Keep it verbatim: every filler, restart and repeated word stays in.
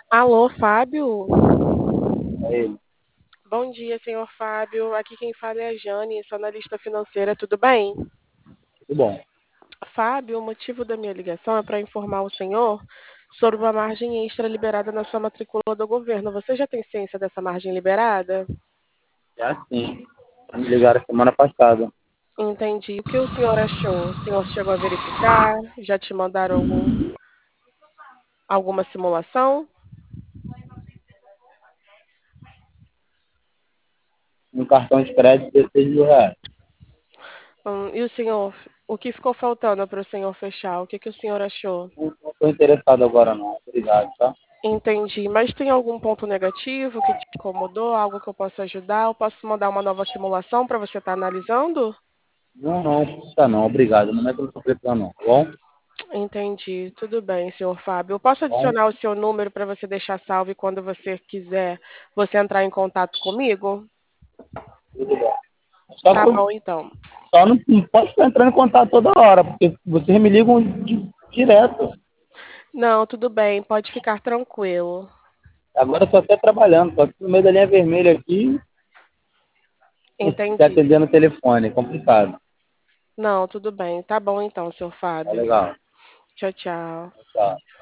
Alô, Fábio? Aí, Bom dia, senhor Fábio. Aqui quem fala é a Jane, sou analista financeira, tudo bem? tudo bom. Fábio, o motivo da minha ligação é para informar o senhor sobre uma margem extra liberada na sua matrícula do governo. Você já tem ciência dessa margem liberada? É assim. Me ligaram semana passada. Entendi. O que o senhor achou? O senhor chegou a verificar? Já te mandaram algum, alguma simulação? Um cartão de crédito de dezesseis mil reais. Hum, e o senhor, o que ficou faltando para o senhor fechar? O que, que o senhor achou? Não estou interessado agora não. Obrigado, tá? Entendi. Mas tem algum ponto negativo que te incomodou? Algo que eu possa ajudar? Eu posso mandar uma nova simulação para você estar analisando? Não, não, precisa não. Obrigado. Não é que eu não estou precisando não, tá bom? Tá Entendi. Tudo bem, senhor Fábio. Eu posso bom? adicionar o seu número para você deixar salvo e quando você quiser você entrar em contato comigo? Tudo bem. Só, Tá que- bom, então. só não, não pode ficar entrando em contato toda hora, porque vocês me ligam di- direto. Não, tudo bem. Pode ficar tranquilo. Agora eu estou até trabalhando, estou aqui no meio da linha vermelha aqui, e Entendi. atendendo o telefone. É complicado. Não, tudo bem. Tá bom, então, senhor Tá Fábio. legal. Tchau, tchau. Tchau.